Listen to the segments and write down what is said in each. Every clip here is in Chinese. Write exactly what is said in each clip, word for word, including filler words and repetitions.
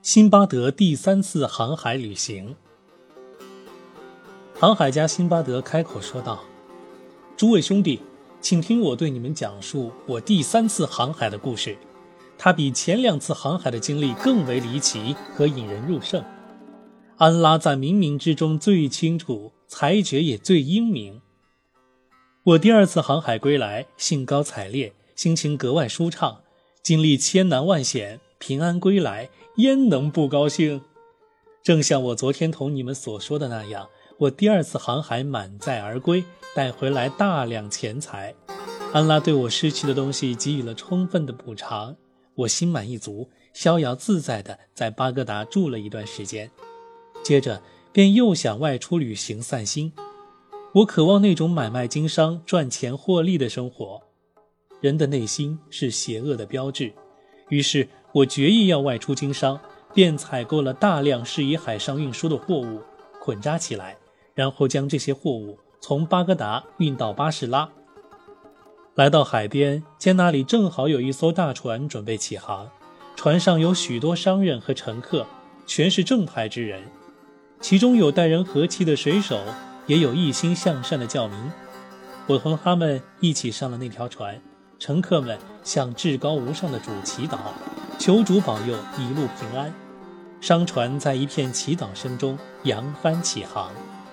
辛巴德第三次航海旅行。航海家辛巴德开口说道：诸位兄弟，请听我对你们讲述我第三次航海的故事。它比前两次航海的经历更为离奇和引人入胜。安拉在冥冥之中最清楚，裁决也最英明。我第二次航海归来，兴高采烈，心情格外舒畅，经历千难万险，平安归来，焉能不高兴？正像我昨天同你们所说的那样，我第二次航海满载而归，带回来大量钱财。安拉对我失去的东西给予了充分的补偿，我心满意足，逍遥自在地在巴格达住了一段时间，接着便又想外出旅行散心。我渴望那种买卖经商赚钱获利的生活。人的内心是邪恶的标志，于是我决意要外出经商，便采购了大量适宜海上运输的货物，捆扎起来，然后将这些货物从巴格达运到巴士拉。来到海边，见那里正好有一艘大船准备起航，船上有许多商人和乘客，全是正派之人，其中有待人和气的水手，也有一心向善的教民。我同他们一起上了那条船，乘客们向至高无上的主祈祷，求主保佑一路平安。商船在一片祈祷声中扬帆起航。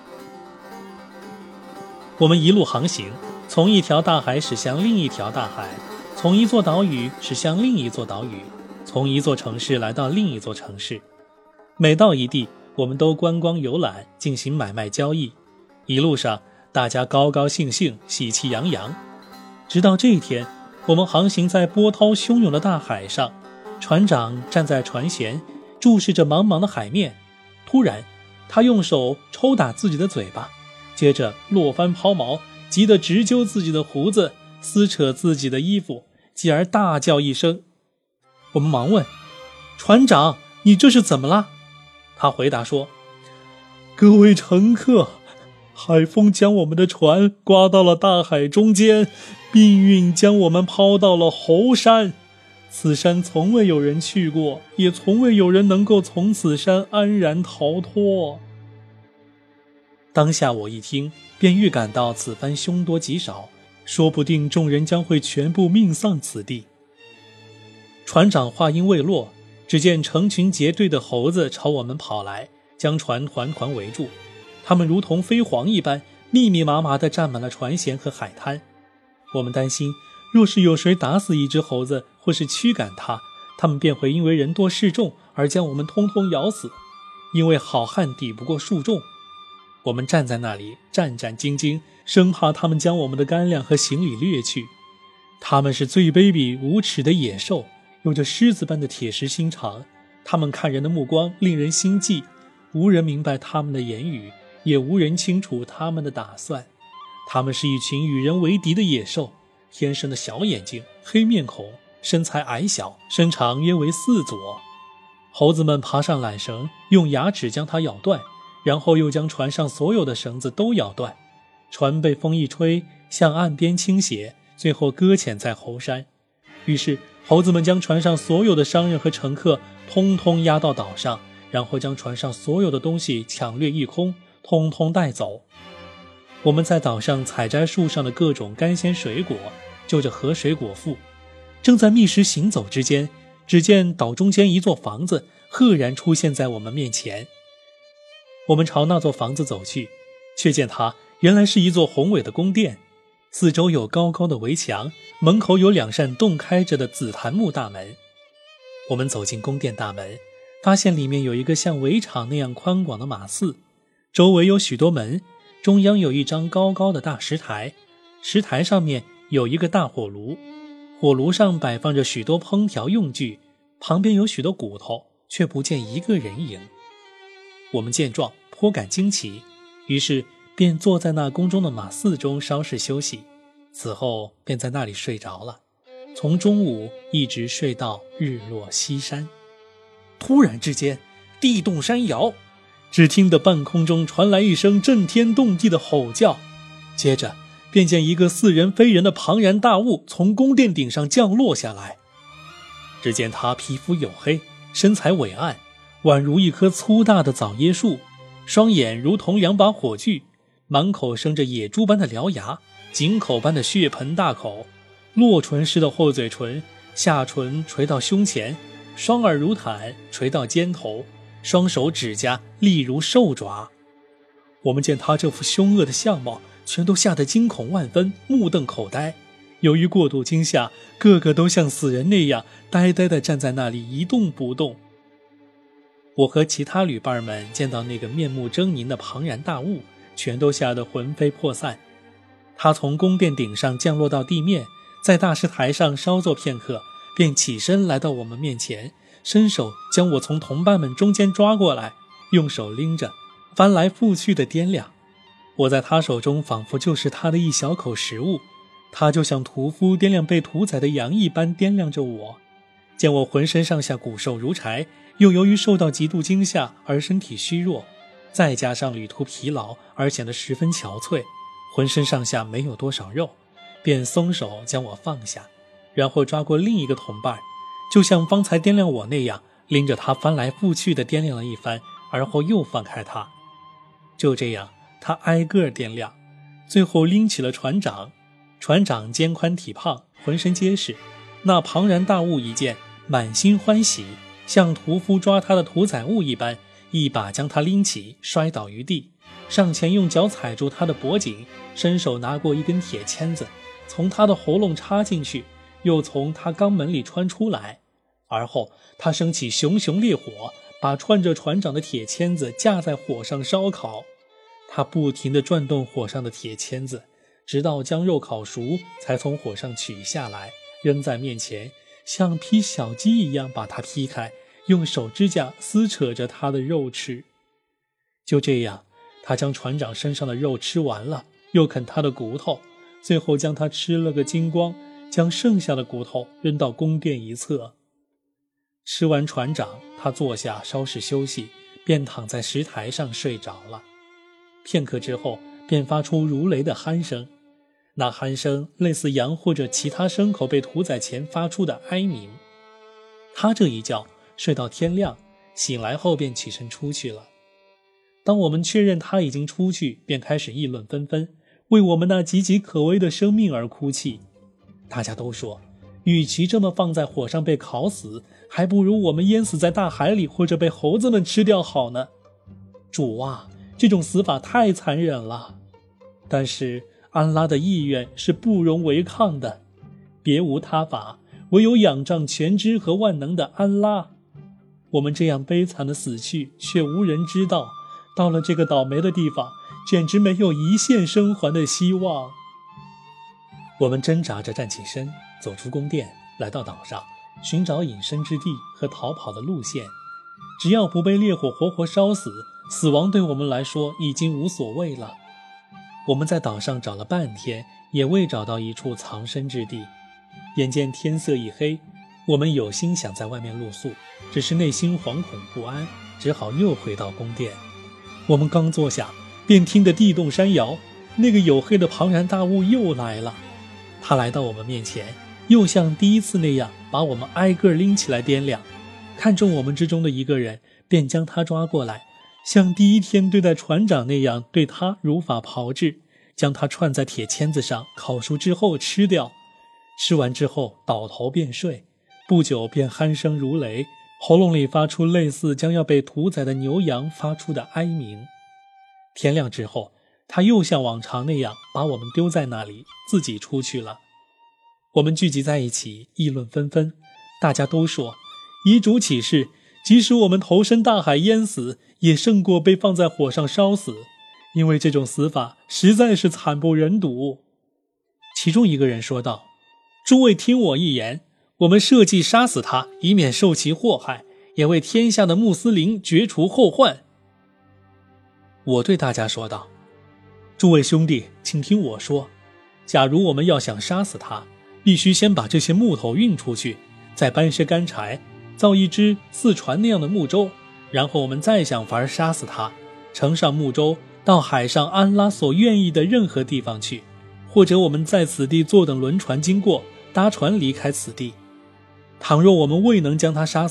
我们一路航行，从一条大海驶向另一条大海，从一座岛屿驶向另一座岛屿，从一座城市来到另一座城市。每到一地，我们都观光游览，进行买卖交易。一路上大家高高兴兴，喜气洋洋。直到这一天，我们航行在波涛汹涌的大海上，船长站在船舷，注视着茫茫的海面。突然，他用手抽打自己的嘴巴，接着落翻抛锚，急得直揪自己的胡子，撕扯自己的衣服，继而大叫一声。我们忙问：船长，你这是怎么了？他回答说：各位乘客，海风将我们的船刮到了大海中间，命运将我们抛到了猴山。此山从未有人去过，也从未有人能够从此山安然逃脱。当下我一听，便预感到此番凶多吉少，说不定众人将会全部命丧此地。船长话音未落，只见成群结队的猴子朝我们跑来，将船团团围住。他们如同飞蝗一般，密密麻麻地占满了船舷和海滩。我们担心，若是有谁打死一只猴子，或是驱赶它，他们便会因为人多势众而将我们通通咬死。因为好汉抵不过数众，我们站在那里战战兢兢，生怕他们将我们的干粮和行李掠去。他们是最卑鄙无耻的野兽，有着狮子般的铁石心肠，他们看人的目光令人心悸，无人明白他们的言语，也无人清楚他们的打算。他们是一群与人为敌的野兽，天生的小眼睛，黑面孔，身材矮小，身长约为四左。猴子们爬上缆绳，用牙齿将它咬断，然后又将船上所有的绳子都咬断。船被风一吹，向岸边倾斜，最后搁浅在猴山。于是猴子们将船上所有的商人和乘客通通押到岛上，然后将船上所有的东西抢掠一空，通通带走。我们在岛上采摘树上的各种干鲜水果，就着河水果腹。正在觅食行走之间，只见岛中间一座房子赫然出现在我们面前。我们朝那座房子走去，却见它原来是一座宏伟的宫殿，四周有高高的围墙，门口有两扇洞开着的紫檀木大门。我们走进宫殿大门，发现里面有一个像围场那样宽广的马寺，周围有许多门，中央有一张高高的大石台，石台上面有一个大火炉，火炉上摆放着许多烹调用具，旁边有许多骨头，却不见一个人影。我们见状颇感惊奇，于是便坐在那宫中的马寺中稍事休息，此后便在那里睡着了，从中午一直睡到日落西山。突然之间，地动山摇，只听得半空中传来一声震天动地的吼叫，接着便见一个似人非人的庞然大物从宫殿顶上降落下来。只见他皮肤黝黑，身材伟岸， 宛如一棵粗大的枣椰树，双眼如同两把火炬，满口生着野猪般的獠牙，井口般的血盆大口，落唇似的厚嘴唇，下唇垂到胸前，双耳如毯垂到肩头，双手指甲利如兽爪。我们见他这副凶恶的相貌，全都吓得惊恐万分，目瞪口呆。由于过度惊吓，个个都像死人那样呆呆地站在那里一动不动。我和其他旅伴们见到那个面目狰狞的庞然大物，全都吓得魂飞魄散。他从宫殿顶上降落到地面，在大石台上稍坐片刻，便起身来到我们面前，伸手将我从同伴们中间抓过来，用手拎着翻来覆去的掂量。我在他手中仿佛就是他的一小口食物，他就像屠夫掂量被屠宰的羊一般掂量着我。见我浑身上下骨瘦如柴，又由于受到极度惊吓而身体虚弱，再加上旅途疲劳而显得十分憔悴，浑身上下没有多少肉，便松手将我放下，然后抓过另一个同伴，就像方才掂量我那样，拎着他翻来覆去地掂量了一番，而后又放开他。就这样，他挨个掂量，最后拎起了船长。船长肩宽体胖，浑身结实，那庞然大物一见，满心欢喜，像屠夫抓他的屠宰物一般，一把将他拎起，摔倒于地，上前用脚踩住他的脖颈，伸手拿过一根铁签子，从他的喉咙插进去，又从他肛门里穿出来。而后他升起熊熊烈火，把串着船长的铁签子架在火上烧烤。他不停地转动火上的铁签子，直到将肉烤熟，才从火上取下来，扔在面前，像劈小鸡一样把它劈开，用手指甲撕扯着它的肉吃。就这样，他将船长身上的肉吃完了，又啃他的骨头，最后将他吃了个精光，将剩下的骨头扔到宫殿一侧。吃完船长，他坐下稍事休息，便躺在石台上睡着了。片刻之后，便发出如雷的鼾声，那鼾声类似羊或者其他牲口被屠宰前发出的哀鸣。他这一觉睡到天亮，醒来后便起身出去了。当我们确认他已经出去，便开始议论纷纷，为我们那岌岌可危的生命而哭泣。大家都说，与其这么放在火上被烤死，还不如我们淹死在大海里，或者被猴子们吃掉好呢。主啊，这种死法太残忍了。但是安拉的意愿是不容违抗的，别无他法，唯有仰仗全知和万能的安拉。我们这样悲惨的死去，却无人知道，到了这个倒霉的地方，简直没有一线生还的希望。我们挣扎着站起身，走出宫殿，来到岛上，寻找隐身之地和逃跑的路线。只要不被烈火活活烧死，死亡对我们来说已经无所谓了。我们在岛上找了半天，也未找到一处藏身之地。眼见天色已黑，我们有心想在外面露宿，只是内心惶恐不安，只好又回到宫殿。我们刚坐下，便听得地动山摇，那个黝黑的庞然大物又来了。他来到我们面前，又像第一次那样把我们挨个拎起来掂量，看中我们之中的一个人，便将他抓过来，像第一天对待船长那样对他如法炮制，将他串在铁签子上，烤熟之后吃掉。吃完之后倒头便睡，不久便鼾声如雷，喉咙里发出类似将要被屠宰的牛羊发出的哀鸣。天亮之后，他又像往常那样把我们丢在那里，自己出去了。我们聚集在一起，议论纷纷，大家都说，遗嘱启示，即使我们投身大海淹死，也胜过被放在火上烧死，因为这种死法实在是惨不忍睹。其中一个人说道，诸位听我一言，我们设计杀死他，以免受其祸害，也为天下的穆斯林绝除后患。我对大家说道，诸位兄弟，请听我说，假如我们要想杀死他，必须先把这些木头运出去，再搬些干柴，造一只似船那样的木舟，然后我们再想法杀死他，乘上木舟到海上安拉所愿意的任何地方去，或者我们在此地坐等轮船经过，搭船离开此地。倘若我们未能将他杀死，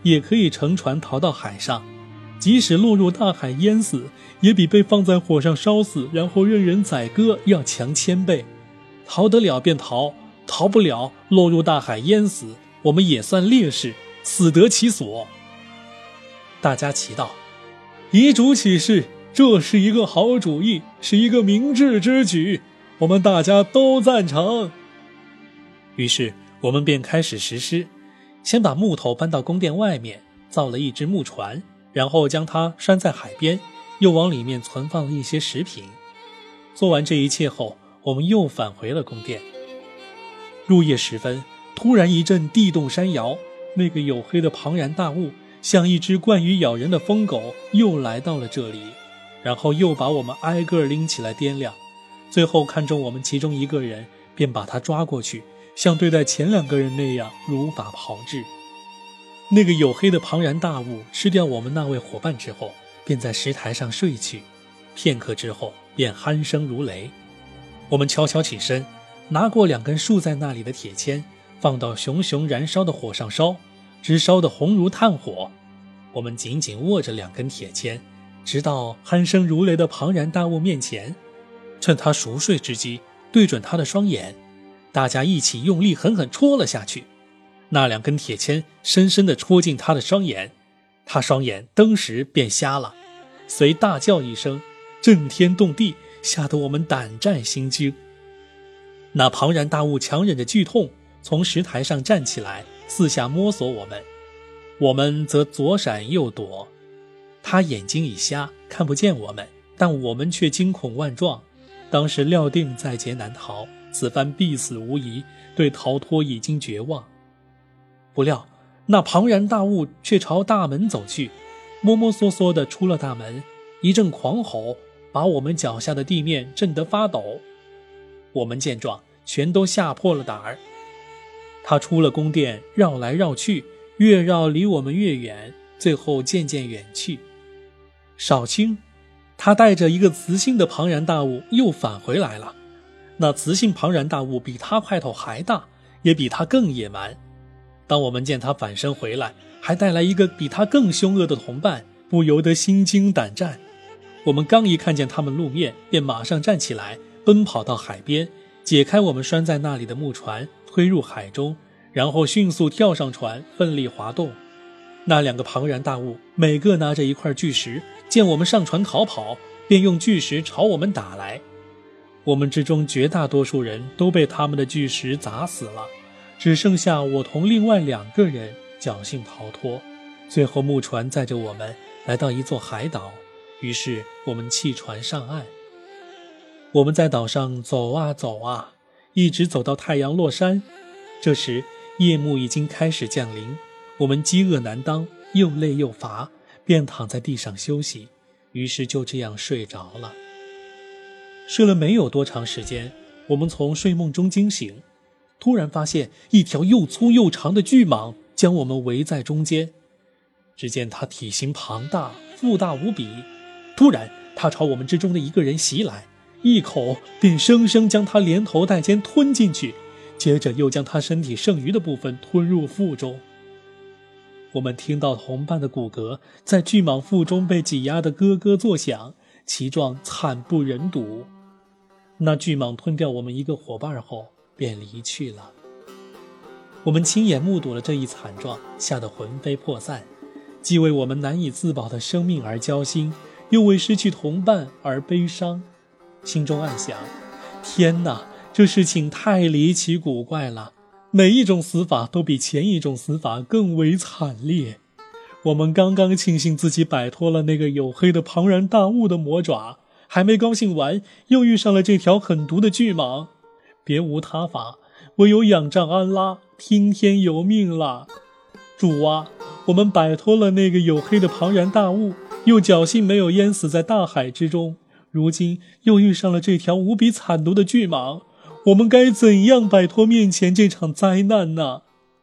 也可以乘船逃到海上，即使落入大海淹死，也比被放在火上烧死，然后任人宰割要强千倍。逃得了便逃，逃不了落入大海淹死，我们也算烈士，死得其所。大家齐道：遗嘱起誓，这是一个好主意，是一个明智之举，我们大家都赞成。于是我们便开始实施，先把木头搬到宫殿外面，造了一只木船，然后将它拴在海边，又往里面存放了一些食品。做完这一切后，我们又返回了宫殿。入夜时分，突然一阵地动山摇，那个黝黑的庞然大物像一只惯于咬人的疯狗，又来到了这里，然后又把我们挨个拎起来掂量，最后看中我们其中一个人，便把他抓过去，像对待前两个人那样如法炮制。那个黝黑的庞然大物吃掉我们那位伙伴之后，便在石台上睡去，片刻之后便鼾声如雷。我们悄悄起身，拿过两根竖在那里的铁签，放到熊熊燃烧的火上烧，直烧得红如炭火。我们紧紧握着两根铁签，直到鼾声如雷的庞然大物面前，趁他熟睡之机，对准他的双眼，大家一起用力狠狠戳了下去。那两根铁签深深地戳进他的双眼，他双眼登时便瞎了，随大叫一声，震天动地，吓得我们胆战心惊。那庞然大物强忍着剧痛，从石台上站起来，四下摸索我们，我们则左闪右躲。他眼睛已瞎，看不见我们，但我们却惊恐万状。当时料定在劫难逃，此番必死无疑，对逃脱已经绝望。不料那庞然大物却朝大门走去，摸摸索索地出了大门，一阵狂吼，把我们脚下的地面震得发抖。我们见状，全都吓破了胆儿。他出了宫殿，绕来绕去，越绕离我们越远，最后渐渐远去。少卿，他带着一个雌性的庞然大物又返回来了。那雌性庞然大物比他块头还大，也比他更野蛮。当我们见他返身回来，还带来一个比他更凶恶的同伴，不由得心惊胆战。我们刚一看见他们露面，便马上站起来，奔跑到海边，解开我们拴在那里的木船，推入海中，然后迅速跳上船，奋力划动。那两个庞然大物每个拿着一块巨石，见我们上船逃跑，便用巨石朝我们打来。我们之中绝大多数人都被他们的巨石砸死了，只剩下我同另外两个人侥幸逃脱。最后木船载着我们来到一座海岛，于是我们弃船上岸。我们在岛上走啊走啊，一直走到太阳落山。这时夜幕已经开始降临，我们饥饿难当，又累又乏，便躺在地上休息，于是就这样睡着了。睡了没有多长时间，我们从睡梦中惊醒，突然发现一条又粗又长的巨蟒将我们围在中间。只见它体型庞大，腹大无比，突然它朝我们之中的一个人袭来，一口便生生将他连头带肩吞进去，接着又将他身体剩余的部分吞入腹中。我们听到同伴的骨骼在巨蟒腹中被挤压得咯咯作响，其状惨不忍睹。那巨蟒吞掉我们一个伙伴后便离去了。我们亲眼目睹了这一惨状，吓得魂飞魄散，既为我们难以自保的生命而焦心，又为失去同伴而悲伤。心中暗想，天哪，这事情太离奇古怪了，每一种死法都比前一种死法更为惨烈。我们刚刚庆幸自己摆脱了那个黝黑的庞然大物的魔爪，还没高兴完，又遇上了这条狠毒的巨蟒，别无他法，唯有仰仗安拉，听天由命了。主啊，我们摆脱了那个黝黑的庞然大物，又侥幸没有淹死在大海之中，如今又遇上了这条无比惨毒的巨蟒，我们该怎样摆脱面前这场灾难呢？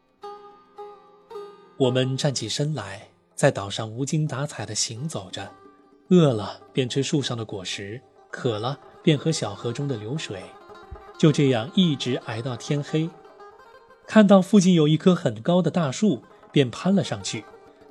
我们站起身来，在岛上无精打采地行走着，饿了便吃树上的果实，渴了便喝小河中的流水，就这样一直挨到天黑。看到附近有一棵很高的大树，便攀了上去，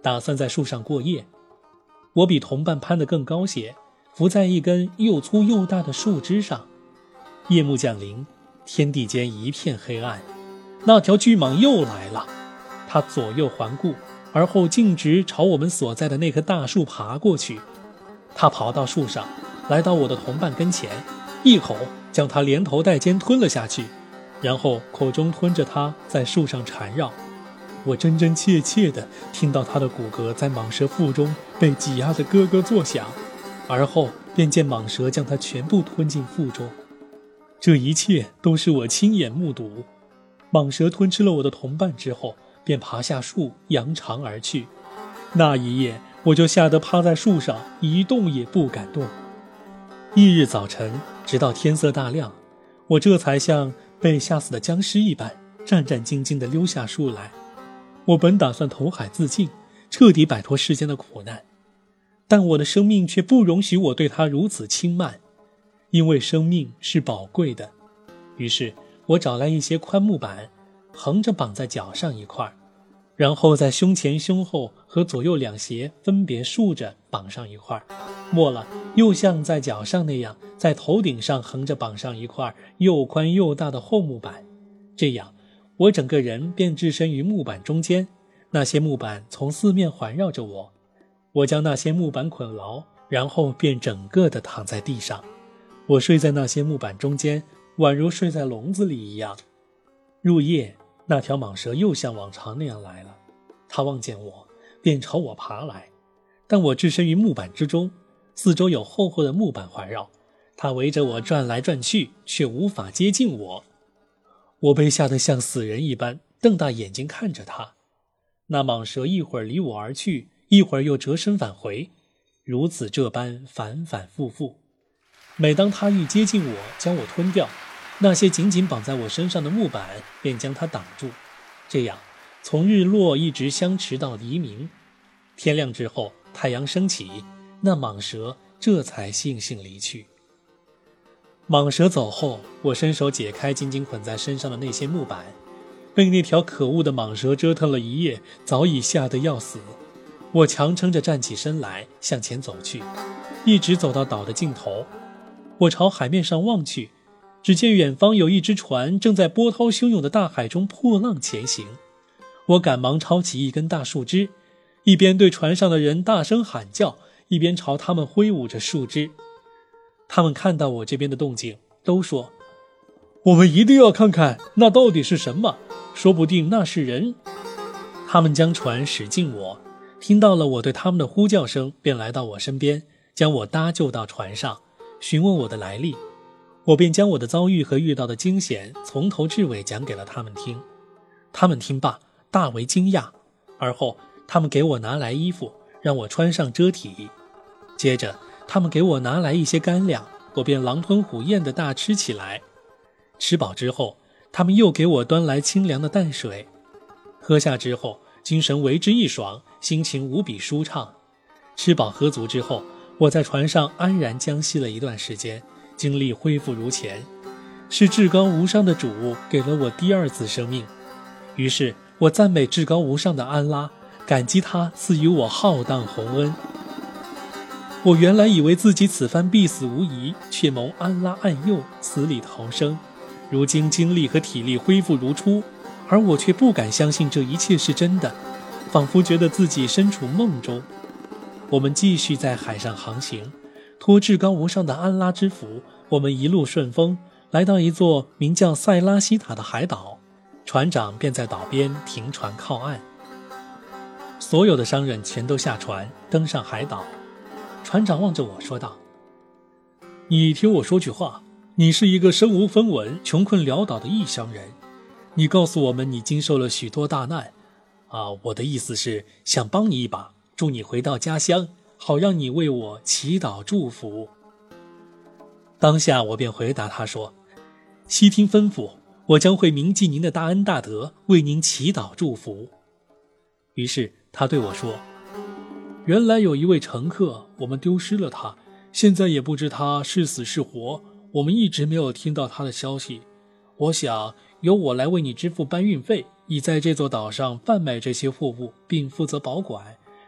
打算在树上过夜。我比同伴攀得更高些，伏在一根又粗又大的树枝上。夜幕降临，天地间一片黑暗。那条巨蟒又来了，它左右环顾，而后径直朝我们所在的那棵大树爬过去。它跑到树上，来到我的同伴跟前，一口将他连头带肩吞了下去，然后口中吞着它在树上缠绕。我真真切切地听到他的骨骼在蟒蛇腹中被挤压得咯咯作响，而后便见蟒蛇将它全部吞进腹中。这一切都是我亲眼目睹。蟒蛇吞吃了我的同伴之后，便爬下树扬长而去。那一夜我就吓得趴在树上一动也不敢动。翌日早晨，直到天色大亮，我这才像被吓死的僵尸一般战战兢兢地溜下树来。我本打算投海自尽，彻底摆脱世间的苦难，但我的生命却不容许我对它如此轻慢，因为生命是宝贵的。于是我找来一些宽木板，横着绑在脚上一块，然后在胸前、胸后和左右两斜分别竖着绑上一块，末了又像在脚上那样，在头顶上横着绑上一块又宽又大的厚木板。这样我整个人便置身于木板中间，那些木板从四面环绕着我。我将那些木板捆牢，然后便整个的躺在地上。我睡在那些木板中间，宛如睡在笼子里一样。入夜，那条蟒蛇又像往常那样来了，它望见我，便朝我爬来。但我置身于木板之中，四周有厚厚的木板环绕，它围着我转来转去，却无法接近我。我被吓得像死人一般，瞪大眼睛看着它。那蟒蛇一会儿离我而去，一会儿又折身返回，如此这般反反复复。每当它欲接近我，将我吞掉，那些紧紧绑在我身上的木板便将它挡住。这样从日落一直相持到黎明。天亮之后，太阳升起，那蟒蛇这才悻悻离去。蟒蛇走后，我伸手解开紧紧捆在身上的那些木板，被那条可恶的蟒蛇折腾了一夜，早已吓得要死。我强撑着站起身来，向前走去，一直走到岛的尽头。我朝海面上望去，只见远方有一只船正在波涛汹涌的大海中破浪前行。我赶忙抄起一根大树枝，一边对船上的人大声喊叫，一边朝他们挥舞着树枝。他们看到我这边的动静，都说：我们一定要看看那到底是什么，说不定那是人。他们将船驶近我，听到了我对他们的呼叫声，便来到我身边，将我搭救到船上，询问我的来历。我便将我的遭遇和遇到的惊险从头至尾讲给了他们听。他们听罢大为惊讶，而后他们给我拿来衣服，让我穿上遮体。接着他们给我拿来一些干粮，我便狼吞虎咽地大吃起来。吃饱之后，他们又给我端来清凉的淡水。喝下之后，精神为之一爽，心情无比舒畅。吃饱喝足之后，我在船上安然将息了一段时间，精力恢复如前。是至高无上的主给了我第二次生命。于是我赞美至高无上的安拉，感激他赐予我浩荡宏恩。我原来以为自己此番必死无疑，却蒙安拉暗佑，死里逃生。如今精力和体力恢复如初，而我却不敢相信这一切是真的，仿佛觉得自己身处梦中。我们继续在海上航行，托至高无上的安拉之福，我们一路顺风，来到一座名叫塞拉西塔的海岛。船长便在岛边停船靠岸，所有的商人全都下船登上海岛。船长望着我说道：你听我说句话，你是一个身无分文、穷困潦倒的异乡人，你告诉我们你经受了许多大难啊，我的意思是想帮你一把，助你回到家乡，好让你为我祈祷祝福。当下我便回答他说：悉听吩咐，我将会铭记您的大恩大德，为您祈祷祝福。于是他对我说：原来有一位乘客，我们丢失了他，现在也不知他是死是活，我们一直没有听到他的消息。我想由我来为你支付搬运费，以在这座岛上贩卖这些货物，并负责保管，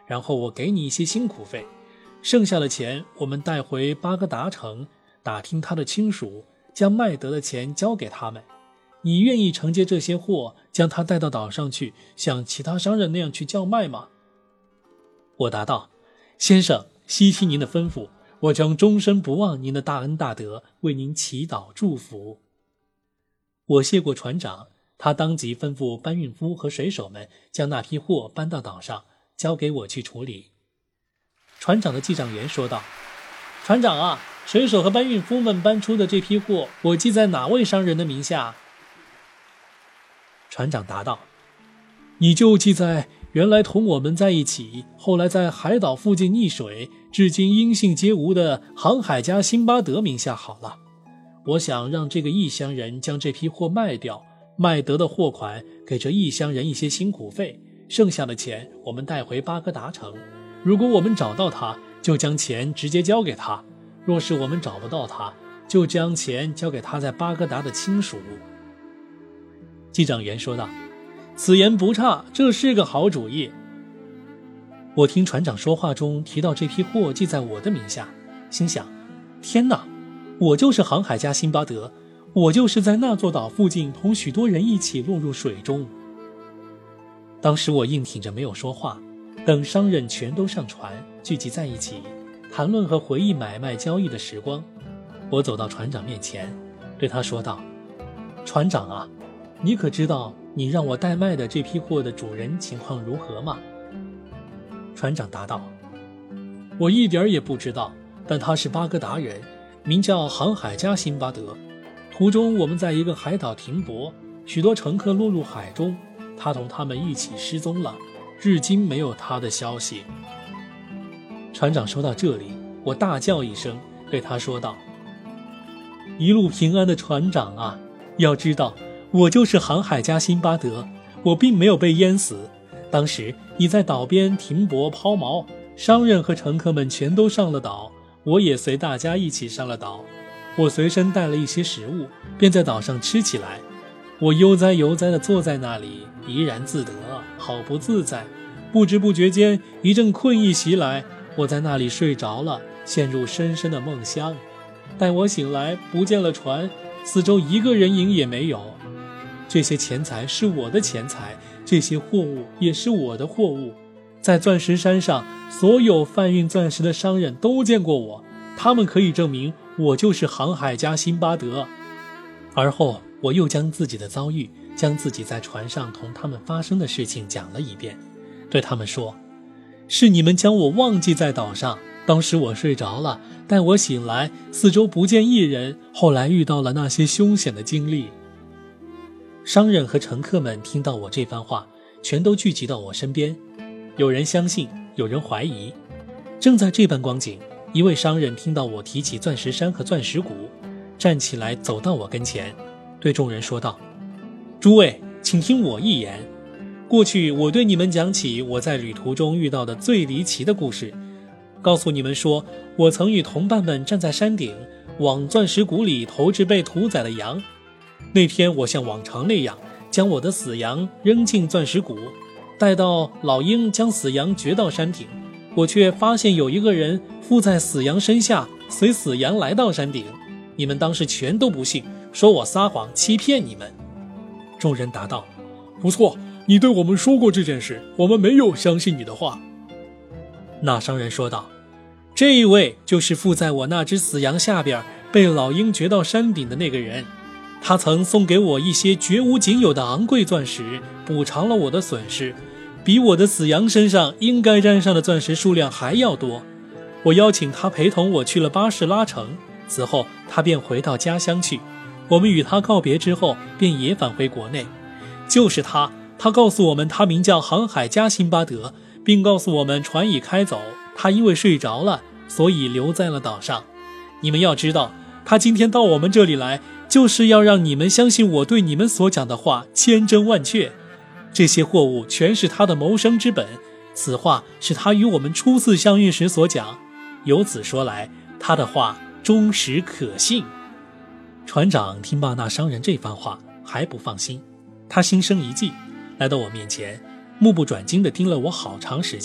然后我给你一些辛苦费，剩下的钱我们带回巴格达城，打听他的亲属，将卖得的钱交给他们。你愿意承接这些货，将它带到岛上去，像其他商人那样去叫卖吗？我答道：先生，悉听您的吩咐，我将终身不忘您的大恩大德，为您祈祷祝福。我谢过船长，他当即吩咐搬运夫和水手们将那批货搬到岛上，交给我去处理。船长的记账员说道：船长啊，水手和搬运夫们搬出的这批货，我记在哪位商人的名下？船长答道：你就记在原来同我们在一起，后来在海岛附近溺水，至今音信皆无的航海家辛巴德名下好了。我想让这个异乡人将这批货卖掉，卖得的货款给这异乡人一些辛苦费，剩下的钱我们带回巴格达城。如果我们找到他，就将钱直接交给他；若是我们找不到他，就将钱交给他在巴格达的亲属。记账员说道：此言不差，这是个好主意。我听船长说话中提到这批货记在我的名下，心想：天哪，我就是航海家辛巴德，我就是在那座岛附近同许多人一起落入水中。当时我硬挺着没有说话，等商人全都上船，聚集在一起，谈论和回忆买卖交易的时光。我走到船长面前，对他说道：船长啊，你可知道你让我代卖的这批货的主人情况如何吗？船长答道：我一点也不知道，但他是巴格达人，名叫航海家辛巴德。途中我们在一个海岛停泊，许多乘客落入海中，他同他们一起失踪了，至今没有他的消息。船长说到这里，我大叫一声，对他说道：一路平安的船长啊，要知道我就是航海家辛巴德，我并没有被淹死。当时你在岛边停泊抛锚，商人和乘客们全都上了岛，我也随大家一起上了岛。我随身带了一些食物，便在岛上吃起来。我悠哉悠哉地坐在那里，怡然自得，好不自在。不知不觉间，一阵困意袭来，我在那里睡着了，陷入深深的梦乡。待我醒来，不见了船，四周一个人影也没有。这些钱财是我的钱财，这些货物也是我的货物。在钻石山上，所有贩运钻石的商人都见过我，他们可以证明我就是航海家辛巴德。而后我又将自己的遭遇，将自己在船上同他们发生的事情讲了一遍，对他们说：是你们将我忘记在岛上，当时我睡着了，待我醒来，四周不见一人，后来遇到了那些凶险的经历。商人和乘客们听到我这番话，全都聚集到我身边，有人相信，有人怀疑。正在这般光景，一位商人听到我提起钻石山和钻石谷，站起来走到我跟前，对众人说道：诸位，请听我一言。过去我对你们讲起我在旅途中遇到的最离奇的故事，告诉你们说，我曾与同伴们站在山顶，往钻石谷里投掷被屠宰的羊。那天我像往常那样，将我的死羊扔进钻石谷，待到老鹰将死羊掘到山顶，我却发现有一个人附在死羊身下，随死羊来到山顶。你们当时全都不信，说我撒谎欺骗你们。众人答道：不错，你对我们说过这件事，我们没有相信你的话。那商人说道：这一位就是附在我那只死羊下边被老鹰掘到山顶的那个人，他曾送给我一些绝无仅有的昂贵钻石，补偿了我的损失，比我的死羊身上应该沾上的钻石数量还要多。我邀请他陪同我去了巴士拉城，此后他便回到家乡去。我们与他告别之后，便也返回国内。就是他，他告诉我们他名叫航海家辛巴德，并告诉我们船已开走，他因为睡着了，所以留在了岛上。你们要知道，他今天到我们这里来，就是要让你们相信我对你们所讲的话千真万确。这些货物全是他的谋生之本，此话是他与我们初次相遇时所讲。由此说来，他的话忠实可信。船长听罢那商人这番话，还不放心，他心生一计，来到我面前，目不转睛地盯了我好长时间，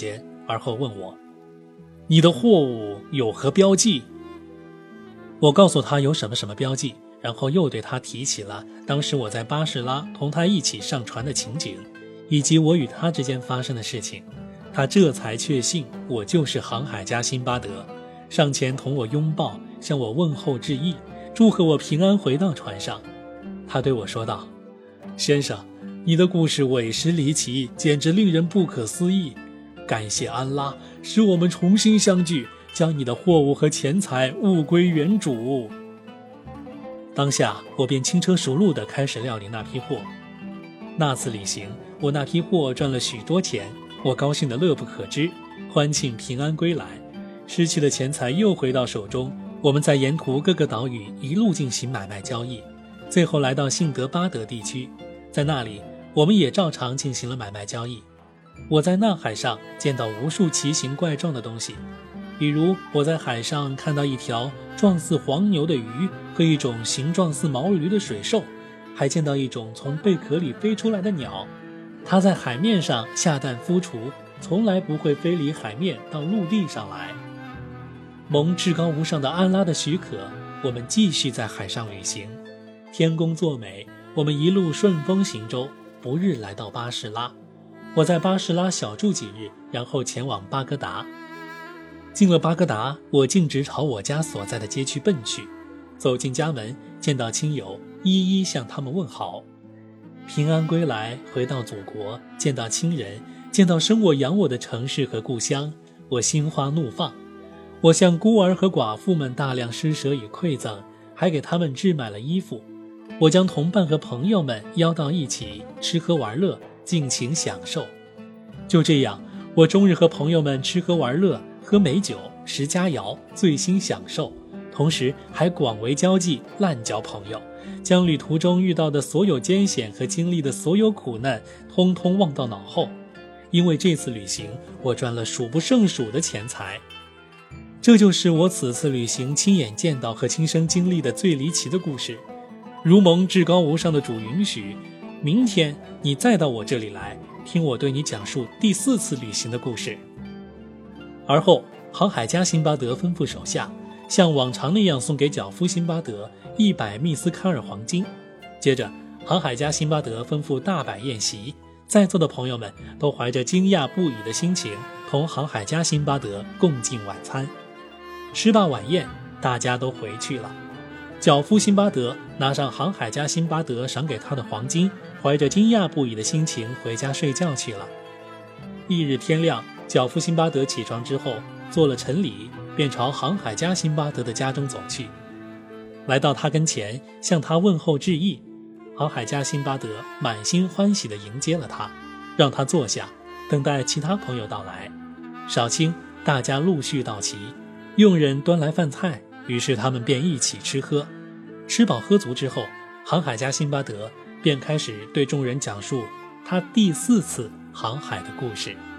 而后问我：你的货物有何标记？我告诉他有什么什么标记，然后又对他提起了当时我在巴士拉同他一起上船的情景，以及我与他之间发生的事情。他这才确信我就是航海家辛巴德，上前同我拥抱，向我问候致意，祝贺我平安回到船上。他对我说道：先生，你的故事委实离奇，简直令人不可思议。感谢安拉，使我们重新相聚，将你的货物和钱财物归原主。当下我便轻车熟路地开始料理那批货。那次旅行，我那批货赚了许多钱，我高兴得乐不可支，欢庆平安归来。失去的钱财又回到手中，我们在沿途各个岛屿一路进行买卖交易，最后来到信德巴德地区，在那里我们也照常进行了买卖交易。我在那海上见到无数奇形怪状的东西，比如我在海上看到一条状似黄牛的鱼和一种形状似毛驴的水兽，还见到一种从贝壳里飞出来的鸟，它在海面上下蛋孵雏，从来不会飞离海面到陆地上来。蒙至高无上的安拉的许可，我们继续在海上旅行。天公作美，我们一路顺风行舟，不日来到巴士拉。我在巴士拉小住几日，然后前往巴格达。进了巴格达，我径直朝我家所在的街区奔去。走进家门，见到亲友，一一向他们问好。平安归来，回到祖国，见到亲人，见到生我养我的城市和故乡，我心花怒放。我向孤儿和寡妇们大量施舍与馈赠，还给他们置买了衣服。我将同伴和朋友们邀到一起，吃喝玩乐，尽情享受。就这样，我终日和朋友们吃喝玩乐，喝美酒，食佳肴，醉心享受，同时还广为交际，滥交朋友，将旅途中遇到的所有艰险和经历的所有苦难通通忘到脑后。因为这次旅行，我赚了数不胜数的钱财。这就是我此次旅行亲眼见到和亲身经历的最离奇的故事。如蒙至高无上的主允许，明天你再到我这里来，听我对你讲述第四次旅行的故事。而后航海家辛巴德吩咐手下，像往常那样送给脚夫辛巴德一百密斯卡尔黄金。接着航海家辛巴德吩咐大摆宴席，在座的朋友们都怀着惊讶不已的心情，同航海家辛巴德共进晚餐。吃罢晚宴，大家都回去了。脚夫辛巴德拿上航海家辛巴德赏给他的黄金，怀着惊讶不已的心情回家睡觉去了。翌日天亮，脚夫辛巴德起床之后做了晨礼，便朝航海家辛巴德的家中走去。来到他跟前，向他问候致意。航海家辛巴德满心欢喜地迎接了他，让他坐下，等待其他朋友到来。少卿大家陆续到齐，佣人端来饭菜，于是他们便一起吃喝。吃饱喝足之后，航海家辛巴德便开始对众人讲述他第四次航海的故事。